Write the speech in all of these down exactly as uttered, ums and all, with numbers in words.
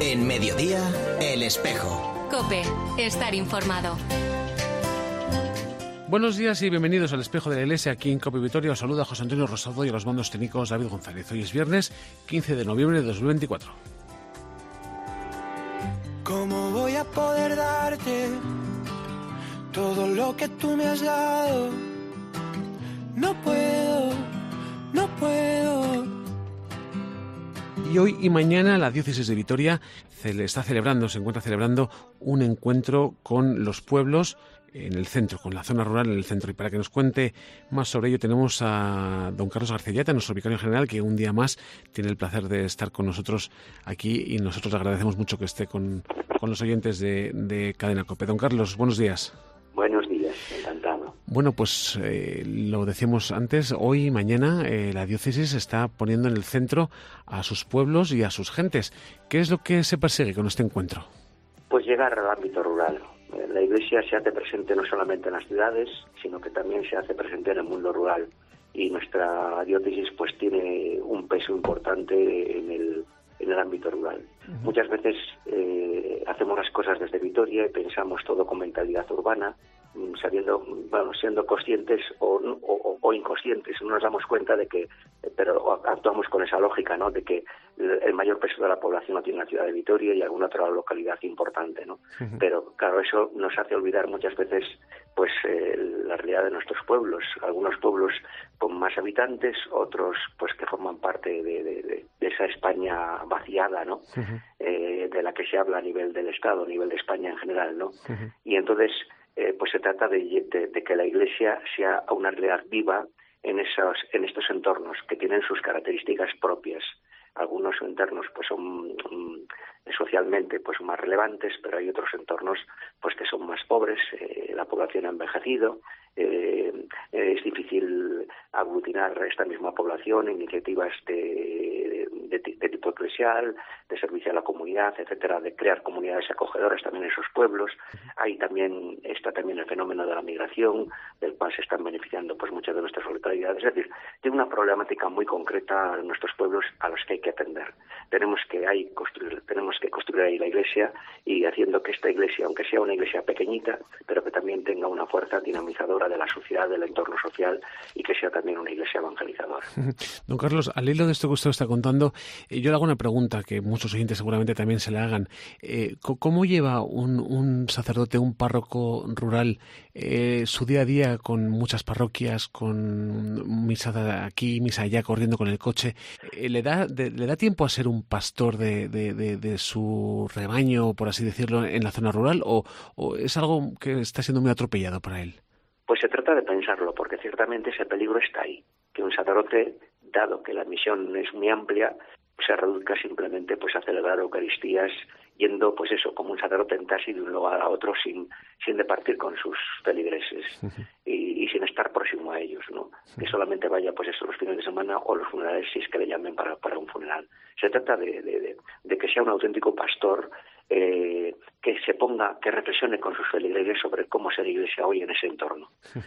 En Mediodía, El Espejo. COPE, estar informado. Buenos días y bienvenidos al Espejo de la Iglesia. Aquí en COPE Vitoria os saluda José Antonio Rosado y a los mandos técnicos David González. Hoy es viernes quince de noviembre de dos mil veinticuatro. ¿Cómo voy a poder darte todo lo que tú me has dado? No puedo, no puedo. Y hoy y mañana la Diócesis de Vitoria está celebrando, se encuentra celebrando un encuentro con los pueblos en el centro, con la zona rural en el centro. Y para que nos cuente más sobre ello tenemos a don Carlos García Yata, nuestro vicario general, que un día más tiene el placer de estar con nosotros aquí y nosotros le agradecemos mucho que esté con, con los oyentes de, de Cadena COPE. Don Carlos, buenos días. Buenos días, encantado. Bueno, pues eh, lo decíamos antes, hoy y mañana eh, la diócesis está poniendo en el centro a sus pueblos y a sus gentes. ¿Qué es lo que se persigue con este encuentro? Pues llegar al ámbito rural. La Iglesia se hace presente no solamente en las ciudades, sino que también se hace presente en el mundo rural. Y nuestra diócesis pues tiene un peso importante en el, en el ámbito rural. Uh-huh. Muchas veces eh, hacemos las cosas desde Vitoria y pensamos todo con mentalidad urbana, sabiendo, bueno, siendo conscientes o, o, o inconscientes, no nos damos cuenta de que, pero actuamos con esa lógica, ¿no?, de que el mayor peso de la población lo tiene la ciudad de Vitoria y alguna otra localidad importante, ¿no? Uh-huh. Pero claro, eso nos hace olvidar muchas veces, pues, eh, la realidad de nuestros pueblos. Algunos pueblos con más habitantes, otros, pues, que forman parte de, de, de, de esa España vaciada, ¿no? Uh-huh. Eh, de la que se habla a nivel del Estado, a nivel de España en general, ¿no? Uh-huh. Y entonces, Eh, pues se trata de, de, de que la Iglesia sea una realidad viva en esos, en estos entornos que tienen sus características propias. Algunos entornos pues son um, socialmente pues más relevantes, pero hay otros entornos pues que son más pobres. Eh, la población ha envejecido. Eh, es difícil aglutinar esta misma población, iniciativas de, de, de, de tipo eclesial, de servicio a la comunidad, etcétera, de crear comunidades acogedoras también en esos pueblos. Hay también está también el fenómeno de la migración, del cual se están beneficiando pues muchas de nuestras localidades. Es decir, tiene una problemática muy concreta en nuestros pueblos a los que hay que atender. Tenemos que ahí construir, tenemos que construir ahí la Iglesia y haciendo que esta Iglesia, aunque sea una Iglesia pequeñita, pero que también tenga una fuerza dinamizadora de la sociedad, del entorno social y que sea también una Iglesia evangelizadora. Don Carlos, al hilo de esto que usted está contando, eh, yo le hago una pregunta que muchos oyentes seguramente también se le hagan. Eh, ¿Cómo lleva un, un sacerdote, un párroco rural, eh, su día a día con muchas parroquias, con misa aquí, misa allá, corriendo con el coche? Eh, ¿le, da, de, ¿Le da tiempo a ser un pastor de, de, de, de su rebaño, por así decirlo, en la zona rural, o, o es algo que está siendo muy atropellado para él? Pues se trata de pensarlo, porque ciertamente ese peligro está ahí, que un sacerdote, dado que la misión es muy amplia, se reduzca simplemente pues a celebrar Eucaristías, yendo pues eso, como un sacerdote en taxi de un lugar a otro sin, sin departir con sus feligreses uh-huh. y, y sin estar próximo a ellos, ¿no? Uh-huh. Que solamente vaya pues eso los fines de semana o los funerales si es que le llamen para, para un funeral. Se trata de, de, de, de que sea un auténtico pastor, eh, que se ponga, que reflexione con sus feligreses sobre cómo ser Iglesia hoy en ese entorno. Uh-huh.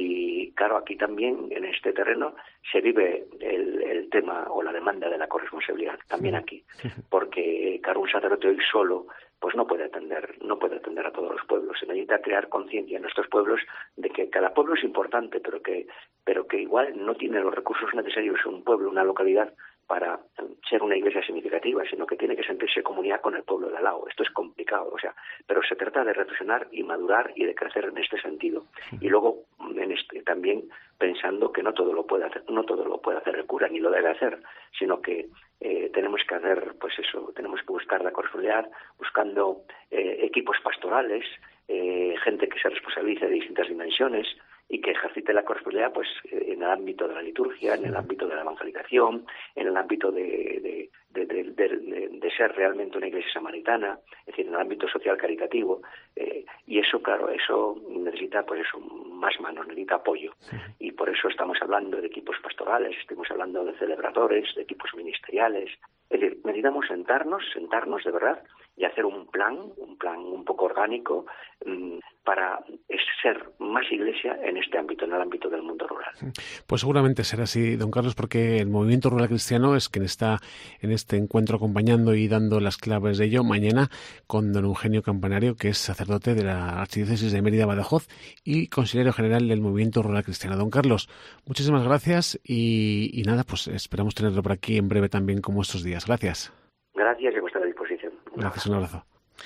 Y claro, aquí también en este terreno se vive el, el tema o la demanda de la corresponsabilidad, también aquí, porque claro, un sacerdote hoy solo pues no puede atender, no puede atender a todos los pueblos. Se necesita crear conciencia en nuestros pueblos de que cada pueblo es importante, pero que, pero que igual no tiene los recursos necesarios un pueblo, una localidad, para ser una iglesia significativa, sino que tiene que sentirse comunidad con el pueblo de al lado. Esto es complicado, o sea, pero se trata de reflexionar y madurar y de crecer en este sentido. Y luego en este, también pensando que no todo lo puede hacer, no todo lo puede hacer el cura, ni lo debe hacer, sino que eh, tenemos que hacer, pues eso, tenemos que buscar la corresponsabilidad, buscando eh, equipos pastorales, eh, gente que se responsabilice de distintas dimensiones y que ejercite la corresponsabilidad pues en el ámbito de la liturgia, en el ámbito de la evangelización, en el ámbito de, de, de, de, de, de, de ser realmente una iglesia samaritana, es decir, en el ámbito social caritativo, eh, y eso, claro, eso necesita pues eso, más manos, necesita apoyo, y por eso estamos hablando de equipos pastorales, estamos hablando de celebradores, de equipos ministeriales. Es decir, necesitamos sentarnos, sentarnos de verdad y hacer un plan, un plan un poco orgánico, para ser más iglesia en este ámbito, en el ámbito del mundo rural. Pues seguramente será así, don Carlos, porque el movimiento rural cristiano es quien está en este encuentro acompañando y dando las claves de ello mañana con don Eugenio Campanario, que es sacerdote de la Archidiócesis de Mérida-Badajoz y consiliario general del movimiento rural cristiano. Don Carlos, muchísimas gracias y, y nada, pues esperamos tenerlo por aquí en breve también como estos días. Gracias. Gracias y a vuestra disposición. Gracias, un abrazo.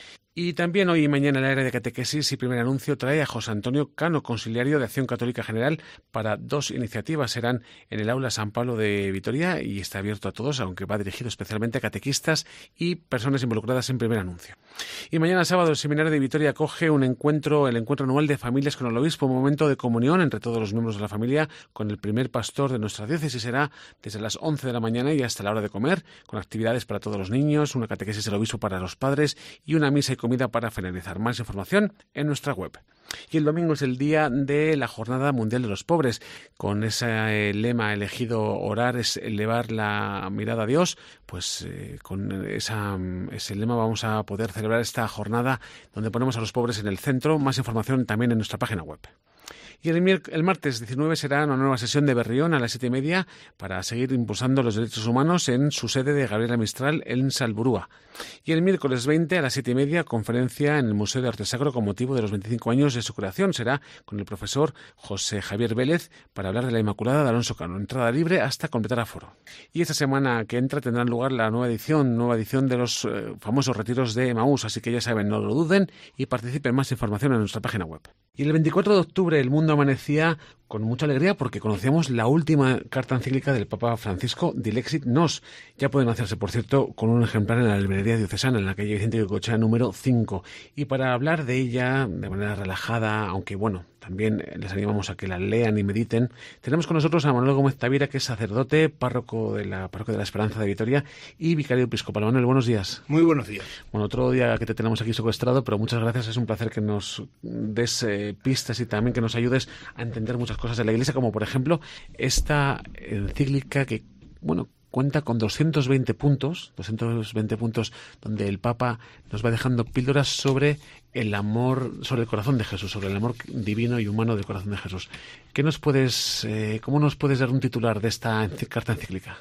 Y también hoy y mañana el área de catequesis y primer anuncio trae a José Antonio Cano, consiliario de Acción Católica General, para dos iniciativas. Serán en el aula San Pablo de Vitoria y está abierto a todos, aunque va dirigido especialmente a catequistas y personas involucradas en primer anuncio. Y mañana sábado el Seminario de Vitoria acoge un encuentro, el encuentro anual de familias con el obispo, un momento de comunión entre todos los miembros de la familia con el primer pastor de nuestra diócesis. Será desde las once de la mañana y hasta la hora de comer, con actividades para todos los niños, una catequesis del obispo para los padres y una misa y comida para finalizar. Más información en nuestra web. Y el domingo es el día de la Jornada Mundial de los Pobres. Con ese lema elegido, orar es elevar la mirada a Dios, pues eh, con esa, ese lema vamos a poder celebrar esta jornada donde ponemos a los pobres en el centro. Más información también en nuestra página web. Y el, el martes diecinueve será una nueva sesión de Berrión a las siete y media para seguir impulsando los derechos humanos en su sede de Gabriela Mistral en Salburúa. Y el miércoles veinte a las siete y media conferencia en el Museo de Arte Sacro con motivo de los veinticinco años de su creación. Será con el profesor José Javier Vélez para hablar de la Inmaculada de Alonso Cano. Entrada libre hasta completar aforo. Y esta semana que entra tendrá lugar la nueva edición, nueva edición de los eh, famosos retiros de Emaús. Así que ya saben, no lo duden y participen. Más información en nuestra página web. Y el veinticuatro de octubre el mundo amanecía con mucha alegría porque conocíamos la última carta encíclica del Papa Francisco, Dilexit Nos. Ya pueden hacerse, por cierto, con un ejemplar en la librería diocesana, en la calle Vicente Goicoechea número cinco. Y para hablar de ella de manera relajada, aunque bueno, también les animamos a que la lean y mediten, tenemos con nosotros a Manuel Gómez Tavira, que es sacerdote, párroco de la Parroquia de la Esperanza de Vitoria y vicario episcopal. Manuel, buenos días. Muy buenos días. Bueno, otro día que te tenemos aquí secuestrado, pero muchas gracias. Es un placer que nos des eh, pistas y también que nos ayudes a entender muchas cosas de la Iglesia, como por ejemplo esta encíclica que, bueno, cuenta con doscientos veinte puntos, doscientos veinte puntos donde el Papa nos va dejando píldoras sobre el amor, sobre el corazón de Jesús, sobre el amor divino y humano del corazón de Jesús. ¿Qué nos puedes, eh, cómo nos puedes dar un titular de esta carta encíclica?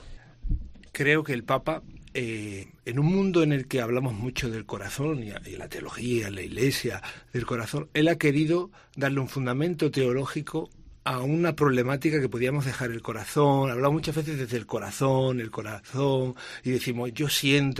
Creo que el Papa, eh, en un mundo en el que hablamos mucho del corazón y, y la teología, la Iglesia, del corazón, él ha querido darle un fundamento teológico a una problemática que podíamos dejar el corazón. Hablamos muchas veces desde el corazón, el corazón, y decimos yo siento,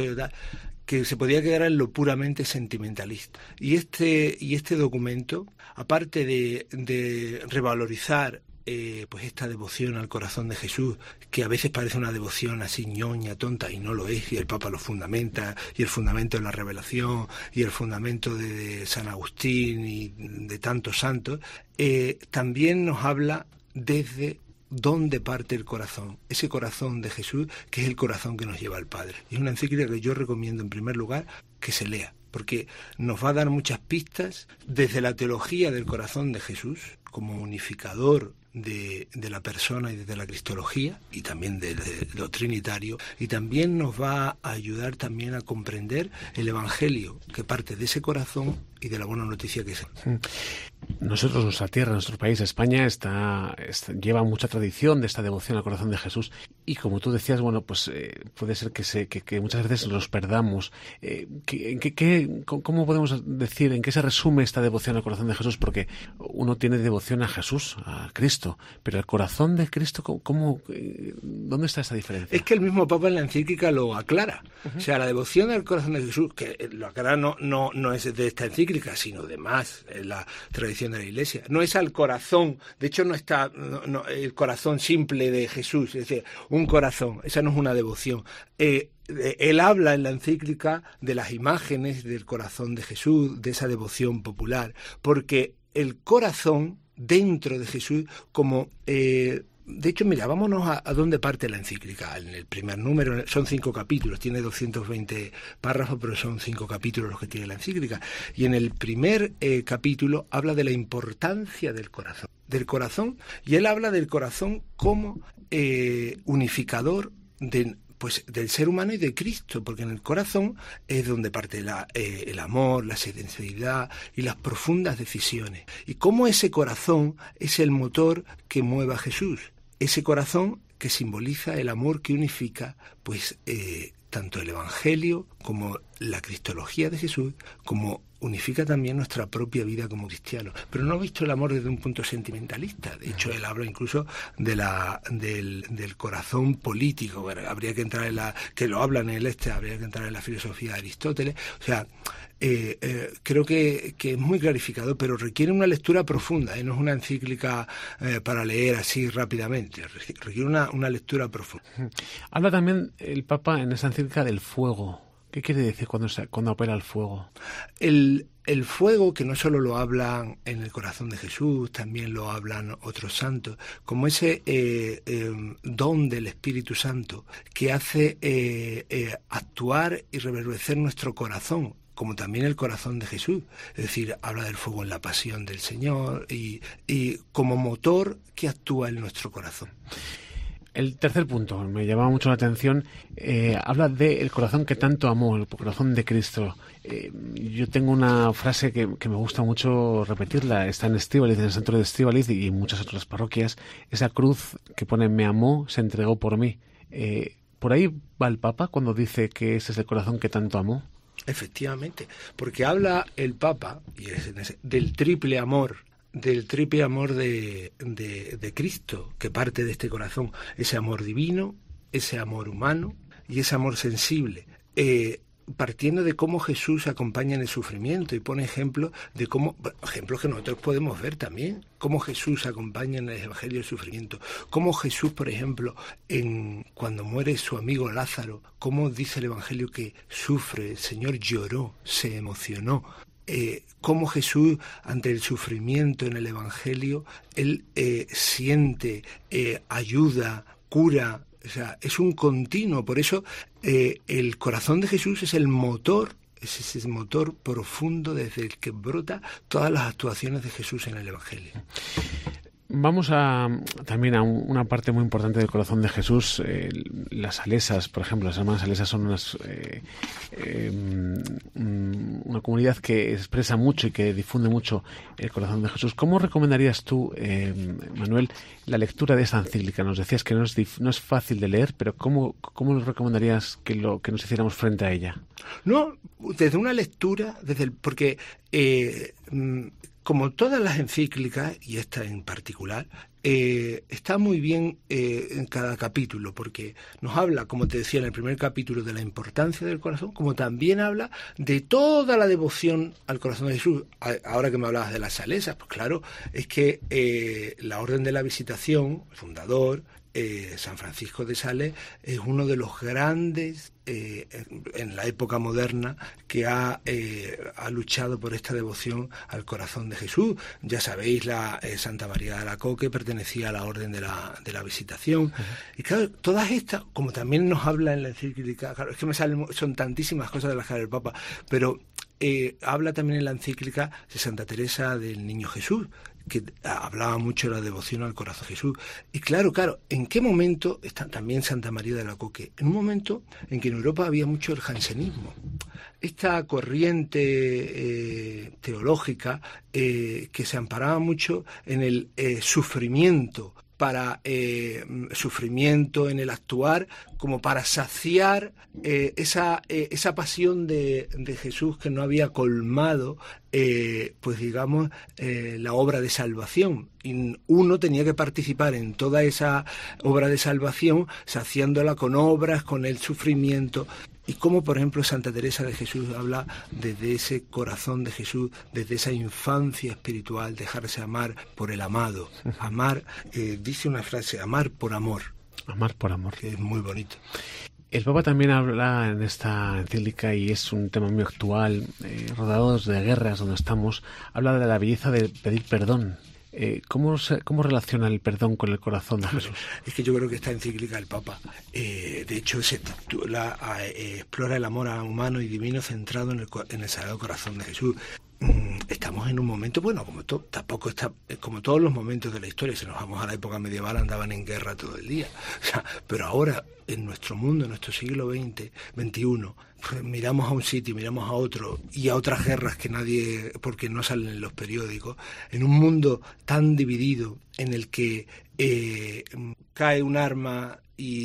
que se podía quedar en lo puramente sentimentalista. Y este, y este documento, aparte de, de revalorizar Eh, pues esta devoción al corazón de Jesús, que a veces parece una devoción así ñoña, tonta, y no lo es, y el Papa lo fundamenta, y el fundamento de la revelación, y el fundamento de, de San Agustín y de tantos santos, eh, también nos habla desde dónde parte el corazón, ese corazón de Jesús, que es el corazón que nos lleva al Padre. Y es una encíclica que yo recomiendo en primer lugar que se lea, porque nos va a dar muchas pistas desde la teología del corazón de Jesús, como unificador De, de la persona y de la cristología, y también de, de, de lo trinitario, y también nos va a ayudar también a comprender el Evangelio que parte de ese corazón y de la buena noticia que es. Nosotros, nuestra tierra, nuestro país, España, está, está lleva mucha tradición de esta devoción al corazón de Jesús, y como tú decías, bueno, pues eh, puede ser que, se, que, que muchas veces los perdamos. Eh, ¿qué, qué, qué, ¿Cómo podemos decir, en qué se resume esta devoción al corazón de Jesús? Porque uno tiene devoción a Jesús, a Cristo, pero el corazón de Cristo, ¿cómo, cómo, ¿dónde está esta diferencia? Es que el mismo Papa en la encíclica lo aclara. Uh-huh. O sea, la devoción al corazón de Jesús, que lo aclara no, no, no es de esta encíclica, sino de más, en la tradición de la Iglesia. No es al corazón, de hecho no está no, no, el corazón simple de Jesús, es decir, un corazón, esa no es una devoción. Eh, Él habla en la encíclica de las imágenes del corazón de Jesús, de esa devoción popular, porque el corazón dentro de Jesús, como eh, de hecho, mira, vámonos a, a dónde parte la encíclica. En el primer número, son cinco capítulos, tiene doscientos veinte párrafos, pero son cinco capítulos los que tiene la encíclica. Y en el primer eh, capítulo habla de la importancia del corazón, del corazón, y él habla del corazón como eh, unificador de pues del ser humano y de Cristo, porque en el corazón es donde parte la, eh, el amor, la sinceridad y las profundas decisiones. Y cómo ese corazón es el motor que mueve a Jesús. Ese corazón que simboliza el amor que unifica, pues, eh, tanto el Evangelio como la cristología de Jesús, como unifica también nuestra propia vida como cristianos. Pero no ha visto el amor desde un punto sentimentalista. De hecho, él habla incluso de la del, del corazón político. Bueno, habría que entrar en la... que lo hablan en el este, habría que entrar en la filosofía de Aristóteles. O sea, eh, eh, creo que, que es muy clarificado, pero requiere una lectura profunda, ¿eh? No es una encíclica eh, para leer así rápidamente. Requiere una, una lectura profunda. Habla también el Papa en esa encíclica del fuego. ¿Qué quiere decir cuando, se, cuando apela al fuego? El, el fuego, que no solo lo hablan en el corazón de Jesús, también lo hablan otros santos, como ese eh, eh, don del Espíritu Santo que hace eh, eh, actuar y reverdecer nuestro corazón, como también el corazón de Jesús. Es decir, habla del fuego en la pasión del Señor y, y como motor que actúa en nuestro corazón. El tercer punto, me llamaba mucho la atención, eh, habla del corazón que tanto amó, el corazón de Cristo. Eh, yo tengo una frase que, que me gusta mucho repetirla, está en Estíbaliz, en el santuario de Estíbaliz y en muchas otras parroquias. Esa cruz que pone me amó, se entregó por mí. Eh, ¿Por ahí va el Papa cuando dice que ese es el corazón que tanto amó? Efectivamente, porque habla el Papa y es del triple amor, del triple amor de, de, de Cristo, que parte de este corazón, ese amor divino, ese amor humano y ese amor sensible, eh, partiendo de cómo Jesús acompaña en el sufrimiento y pone ejemplos de cómo, ejemplos que nosotros podemos ver también, cómo Jesús acompaña en el Evangelio el sufrimiento, cómo Jesús, por ejemplo, en cuando muere su amigo Lázaro, cómo dice el Evangelio que sufre, el Señor lloró, se emocionó. Eh, cómo Jesús, ante el sufrimiento en el Evangelio, él eh, siente, eh, ayuda, cura, o sea, es un continuo. Por eso eh, el corazón de Jesús es el motor, es ese motor profundo desde el que brota todas las actuaciones de Jesús en el Evangelio. Vamos a también a un, una parte muy importante del corazón de Jesús, eh, las salesas, por ejemplo. Las hermanas salesas son unas, eh, eh, una comunidad que expresa mucho y que difunde mucho el corazón de Jesús. ¿Cómo recomendarías tú, eh, Manuel, la lectura de esta encíclica? Nos decías que no es, dif- no es fácil de leer, pero ¿cómo, cómo nos recomendarías que, lo, que nos hiciéramos frente a ella? No, desde una lectura, desde el, porque... Eh, como todas las encíclicas, y esta en particular, eh, está muy bien eh, en cada capítulo, porque nos habla, como te decía en el primer capítulo, de la importancia del corazón, como también habla de toda la devoción al corazón de Jesús. Ahora que me hablabas de las salesas, pues claro, es que eh, la Orden de la Visitación, el fundador, Eh, San Francisco de Sales, es uno de los grandes eh, en la época moderna que ha, eh, ha luchado por esta devoción al corazón de Jesús. Ya sabéis, la eh, Santa María de Alacoque pertenecía a la Orden de la, de la Visitación. Uh-huh. Y claro, todas estas, como también nos habla en la encíclica, claro, es que me salen, son tantísimas cosas de las que habla el Papa, pero eh, habla también en la encíclica de Santa Teresa del Niño Jesús, que hablaba mucho de la devoción al corazón de Jesús. Y claro, claro, ¿en qué momento está también Santa María de Alacoque? En un momento en que en Europa había mucho el jansenismo. Esta corriente eh, teológica eh, que se amparaba mucho en el eh, sufrimiento, para eh, sufrimiento en el actuar, como para saciar eh, esa, eh, esa pasión de, de Jesús que no había colmado, eh, pues digamos, eh, la obra de salvación. Y uno tenía que participar en toda esa obra de salvación, saciándola con obras, con el sufrimiento. Y como, por ejemplo, Santa Teresa de Jesús habla desde ese corazón de Jesús, desde esa infancia espiritual, dejarse amar por el amado. Amar, eh, dice una frase, amar por amor. Amar por amor. Que es muy bonito. El Papa también habla en esta encíclica, y es un tema muy actual, eh, rodeados de guerras donde estamos, habla de la belleza de pedir perdón. Eh, ¿cómo, se, ¿Cómo relaciona el perdón con el corazón de Jesús? Es que yo creo que esta encíclica del Papa, eh, de hecho, se titula, eh, explora el amor humano y divino centrado en el, en el Sagrado Corazón de Jesús. Mm, está estamos en un momento, bueno, como to, tampoco está, como todos los momentos de la historia, si nos vamos a la época medieval andaban en guerra todo el día, o sea, pero ahora en nuestro mundo, en nuestro siglo veinte, veintiuno, pues miramos a un sitio, miramos a otro y a otras guerras que nadie, porque no salen en los periódicos, en un mundo tan dividido en el que eh, cae un arma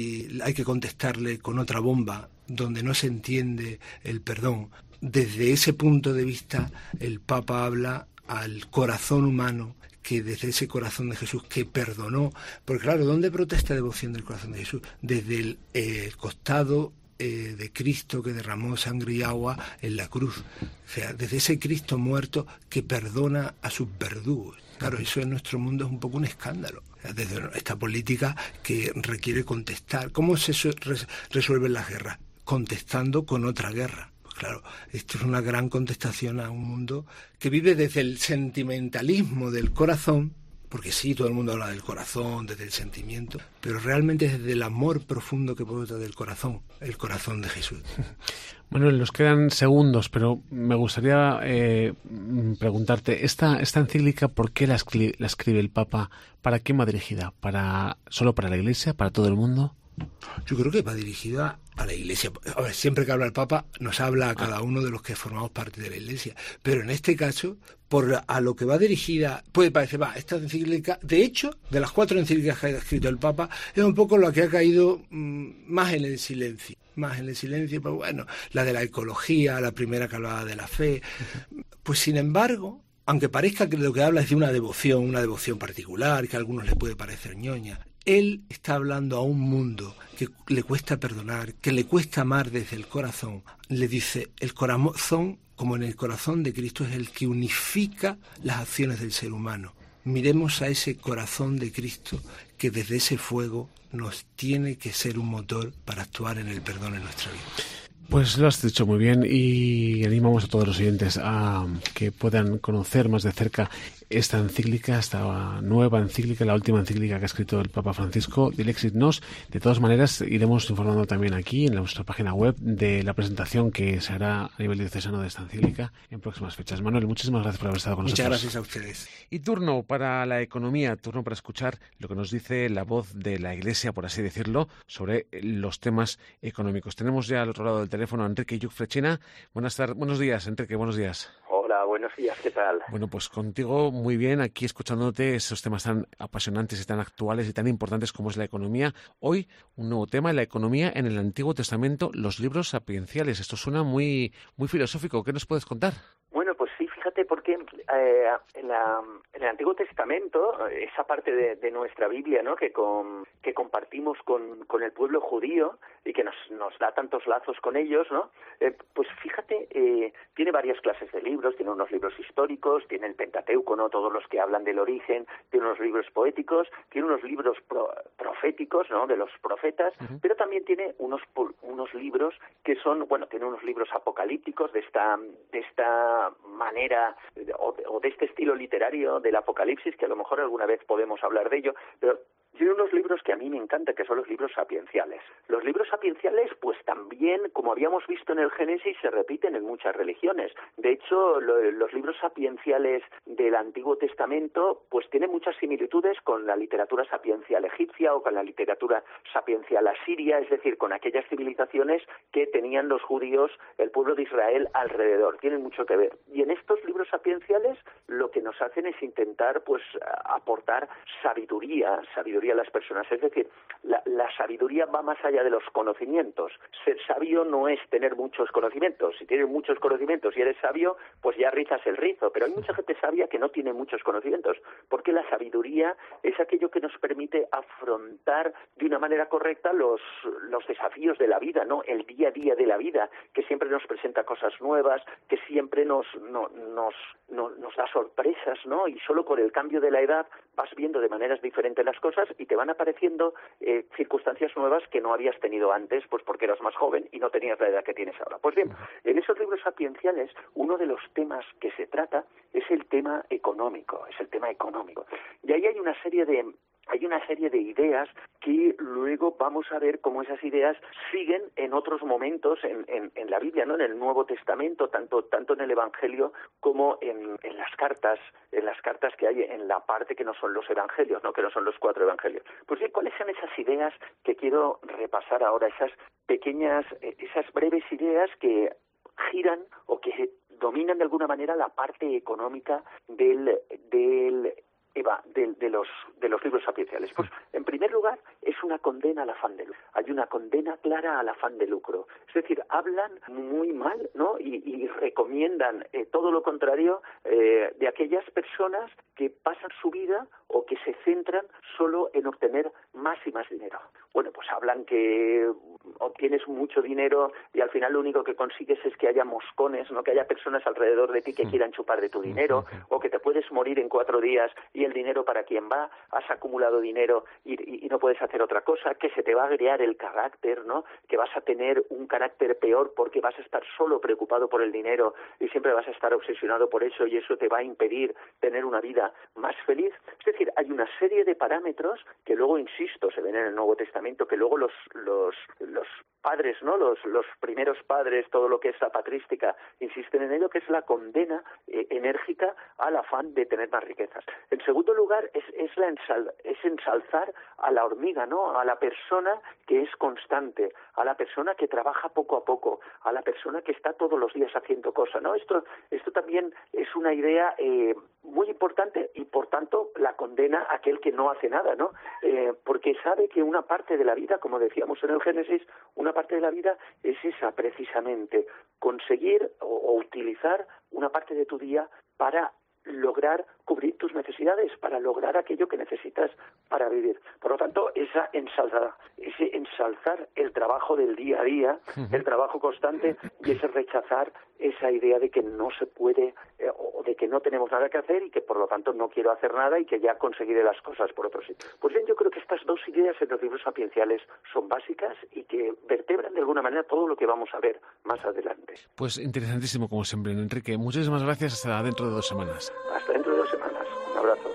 y hay que contestarle con otra bomba, donde no se entiende el perdón. Desde ese punto de vista, el Papa habla al corazón humano, que desde ese corazón de Jesús que perdonó, porque claro, ¿dónde brota esta devoción del corazón de Jesús? Desde el eh, costado eh, de Cristo que derramó sangre y agua en la cruz, o sea, desde ese Cristo muerto que perdona a sus verdugos. Claro, eso en nuestro mundo es un poco un escándalo, desde esta política que requiere contestar. ¿Cómo se resuelven las guerras? Contestando con otra guerra. Claro, esto es una gran contestación a un mundo que vive desde el sentimentalismo del corazón, porque sí, todo el mundo habla del corazón, desde el sentimiento, pero realmente desde el amor profundo que brota del corazón, el corazón de Jesús. Manuel, nos quedan segundos, pero me gustaría eh, preguntarte, ¿esta, esta encíclica por qué la, escri- la escribe el Papa? ¿Para quién va dirigida? ¿Para solo para la Iglesia? ¿Para todo el mundo? Yo creo que va dirigida a la Iglesia. A ver, siempre que habla el Papa nos habla a cada uno de los que formamos parte de la Iglesia, pero en este caso, por a lo que va dirigida, puede parecer, va, esta encíclica, de hecho, de las cuatro encíclicas que ha escrito el Papa, es un poco lo que ha caído mmm, más en el silencio, más en el silencio, pero bueno, la de la ecología, la primera que hablaba de la fe, pues sin embargo, aunque parezca que lo que habla es de una devoción, una devoción particular, que a algunos les puede parecer ñoña, él está hablando a un mundo que le cuesta perdonar, que le cuesta amar desde el corazón. Le dice, el corazón, como en el corazón de Cristo, es el que unifica las acciones del ser humano. Miremos a ese corazón de Cristo que desde ese fuego nos tiene que ser un motor para actuar en el perdón en nuestra vida. Pues lo has dicho muy bien y animamos a todos los oyentes a que puedan conocer más de cerca esta encíclica, esta nueva encíclica, la última encíclica que ha escrito el Papa Francisco, Dilexit Nos. De todas maneras, iremos informando también aquí en nuestra página web de la presentación que se hará a nivel diocesano de esta encíclica en próximas fechas. Manuel, muchísimas gracias por haber estado con Muchas nosotros. Muchas gracias a ustedes. Y turno para la economía, turno para escuchar lo que nos dice la voz de la Iglesia, por así decirlo, sobre los temas económicos. Tenemos ya al otro lado del teléfono a Enrique Lluch Frechina. Buenas tardes, buenos días, Enrique, buenos días. Hola, buenos días, ¿qué tal? Bueno, pues contigo muy bien, aquí escuchándote esos temas tan apasionantes y tan actuales y tan importantes como es la economía. Hoy, un nuevo tema, la economía en el Antiguo Testamento, los libros sapienciales. Esto suena muy, muy filosófico. ¿Qué nos puedes contar? Bueno, pues sí, fíjate, porque eh, en, la, en el Antiguo Testamento, esa parte de, de nuestra Biblia, ¿no?, que, con, que compartimos con, con el pueblo judío y que nos, nos da tantos lazos con ellos, ¿no?, eh, pues fíjate, eh, tiene varias clases de libros, tiene unos libros históricos, tiene el Pentateuco, ¿no?, todos los que hablan del origen, tiene unos libros poéticos, tiene unos libros pro, proféticos, ¿no?, de los profetas, uh-huh. pero también tiene unos, unos libros que son, bueno, tiene unos libros apocalípticos de esta, de esta manera o de, o de este estilo literario del Apocalipsis, que a lo mejor alguna vez podemos hablar de ello, pero tiene unos libros que a mí me encantan, que son los libros sapienciales. Los libros sapienciales, pues también, como habíamos visto en el Génesis, se repiten en muchas religiones. De hecho, lo, los libros sapienciales del Antiguo Testamento, pues tienen muchas similitudes con la literatura sapiencial egipcia o con la literatura sapiencial asiria, es decir, con aquellas civilizaciones que tenían los judíos, el pueblo de Israel, alrededor. Tienen mucho que ver. Y en estos libros sapienciales, lo que nos hacen es intentar, pues, aportar sabiduría, sabiduría a las personas. Es decir, la, la sabiduría va más allá de los conocimientos. Ser sabio no es tener muchos conocimientos. Si tienes muchos conocimientos y eres sabio, pues ya rizas el rizo. Pero hay mucha gente sabia que no tiene muchos conocimientos, porque la sabiduría es aquello que nos permite afrontar de una manera correcta los, los desafíos de la vida, ¿no? El día a día de la vida, que siempre nos presenta cosas nuevas, que siempre nos, no, nos, no, nos da sorpresas, ¿no? Y solo con el cambio de la edad vas viendo de maneras diferentes las cosas y te van apareciendo eh, circunstancias nuevas que no habías tenido antes, pues porque eras más joven y no tenías la edad que tienes ahora. Pues bien, en esos libros sapienciales, uno de los temas que se trata es el tema económico, es el tema económico. Y ahí hay una serie de hay una serie de ideas que luego vamos a ver cómo esas ideas siguen en otros momentos en, en, en la Biblia, ¿no? En el Nuevo Testamento, tanto tanto en el Evangelio como en, en las cartas, en las cartas que hay en la parte que no son los Evangelios, ¿no? Que no son los cuatro Evangelios. Pues bien, ¿cuáles son esas ideas que quiero repasar ahora? Esas pequeñas, esas breves ideas que giran o que dominan de alguna manera la parte económica del del Eva, de, de los de los libros sapienciales. Pues, en primer lugar, es una condena al afán de lucro. Hay una condena clara al afán de lucro. Es decir, hablan muy mal, ¿no? Y, y recomiendan eh, todo lo contrario eh, de aquellas personas que pasan su vida o que se centran solo en obtener más y más dinero. Bueno, pues hablan que obtienes mucho dinero y al final lo único que consigues es que haya moscones, no que haya personas alrededor de ti que quieran chupar de tu dinero, o que te puedes morir en cuatro días y el dinero para quién va, has acumulado dinero y, y, y no puedes hacer otra cosa, que se te va a agriar el carácter, ¿no? Que vas a tener un carácter peor porque vas a estar solo preocupado por el dinero y siempre vas a estar obsesionado por eso y eso te va a impedir tener una vida más feliz. Es decir, hay una serie de parámetros que luego, insisto, se ven en el Nuevo Testamento, que luego los los los padres, ¿no? Los los primeros padres, todo lo que es la patrística, insisten en ello, que es la condena eh, enérgica al afán de tener más riquezas. En segundo lugar, es es la ensal, es ensalzar a la hormiga, ¿no? A la persona que es constante, a la persona que trabaja poco a poco, a la persona que está todos los días haciendo cosas, ¿no? Esto esto también es una idea eh, muy importante y, por tanto, la condena a aquel que no hace nada, ¿no? Eh, porque sabe que una parte de la vida, como decíamos en el Génesis, una parte de la vida es esa, precisamente, conseguir o, o utilizar una parte de tu día para lograr cubrir tus necesidades, para lograr aquello que necesitas para vivir. Por lo tanto, esa ensalzada, ese ensalzar el trabajo del día a día, el trabajo constante, y ese rechazar esa idea de que no se puede eh, o de que no tenemos nada que hacer y que por lo tanto no quiero hacer nada y que ya conseguiré las cosas por otro sitio. Pues bien, yo creo que estas dos ideas en los libros sapienciales son básicas y que vertebran de alguna manera todo lo que vamos a ver más adelante. Pues interesantísimo como siempre, Enrique. Muchísimas gracias. Hasta dentro de dos semanas. Hasta dentro de dos semanas. Un abrazo.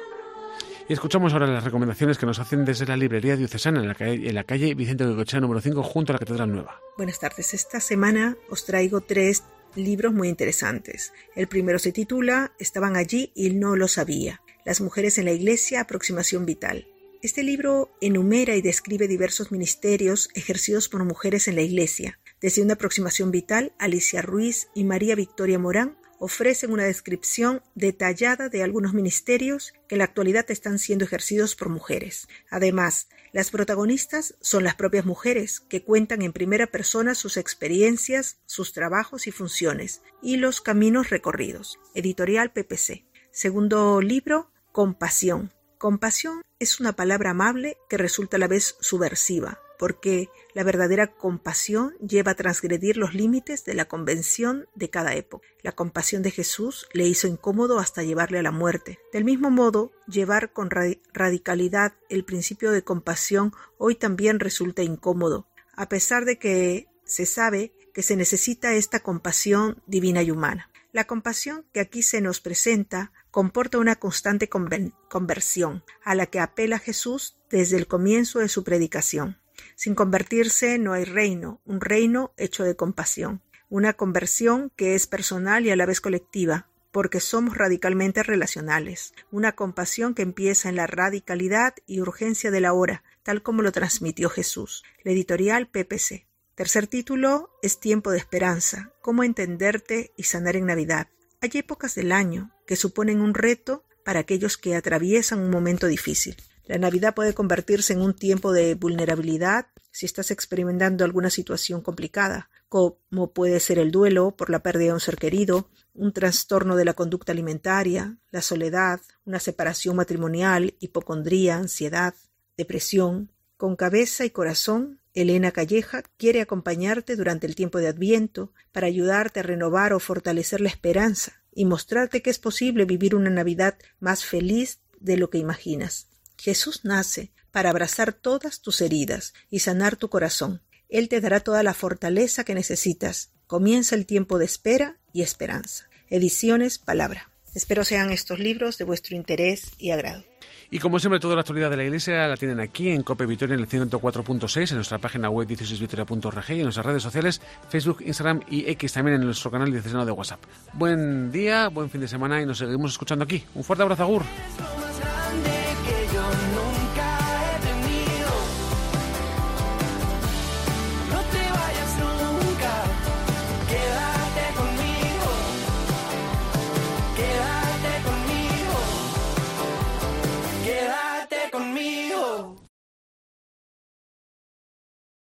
Y escuchamos ahora las recomendaciones que nos hacen desde la librería diocesana en la calle, en la calle Vicente Goicoechea número cinco, junto a la Catedral Nueva. Buenas tardes. Esta semana os traigo tres libros muy interesantes. El primero se titula Estaban allí y no lo sabía. Las mujeres en la Iglesia, aproximación vital. Este libro enumera y describe diversos ministerios ejercidos por mujeres en la Iglesia. Desde una aproximación vital, Alicia Ruiz y María Victoria Morán ofrecen una descripción detallada de algunos ministerios que en la actualidad están siendo ejercidos por mujeres. Además, las protagonistas son las propias mujeres, que cuentan en primera persona sus experiencias, sus trabajos y funciones, y los caminos recorridos. Editorial P P C. Segundo libro, Compasión. Compasión es una palabra amable que resulta a la vez subversiva, porque la verdadera compasión lleva a transgredir los límites de la convención de cada época. La compasión de Jesús le hizo incómodo hasta llevarle a la muerte. Del mismo modo, llevar con radicalidad el principio de compasión hoy también resulta incómodo, a pesar de que se sabe que se necesita esta compasión divina y humana. La compasión que aquí se nos presenta comporta una constante conversión, a la que apela Jesús desde el comienzo de su predicación. Sin convertirse no hay reino, un reino hecho de compasión. Una conversión que es personal y a la vez colectiva, porque somos radicalmente relacionales. Una compasión que empieza en la radicalidad y urgencia de la hora, tal como lo transmitió Jesús. La editorial P P C. Tercer título es Tiempo de Esperanza. Cómo entenderte y sanar en Navidad. Hay épocas del año que suponen un reto para aquellos que atraviesan un momento difícil. La Navidad puede convertirse en un tiempo de vulnerabilidad si estás experimentando alguna situación complicada, como puede ser el duelo por la pérdida de un ser querido, un trastorno de la conducta alimentaria, la soledad, una separación matrimonial, hipocondría, ansiedad, depresión. Con cabeza y corazón, Elena Calleja quiere acompañarte durante el tiempo de Adviento para ayudarte a renovar o fortalecer la esperanza y mostrarte que es posible vivir una Navidad más feliz de lo que imaginas. Jesús nace para abrazar todas tus heridas y sanar tu corazón. Él te dará toda la fortaleza que necesitas. Comienza el tiempo de espera y esperanza. Ediciones Palabra. Espero sean estos libros de vuestro interés y agrado. Y como siempre, toda la actualidad de la Iglesia la tienen aquí en COPE Vitoria en el ciento cuatro punto seis, en nuestra página web dieciséis vitoria punto org y en nuestras redes sociales, Facebook, Instagram y X, también en nuestro canal diocesano de WhatsApp. Buen día, buen fin de semana y nos seguimos escuchando aquí. Un fuerte abrazo, agur.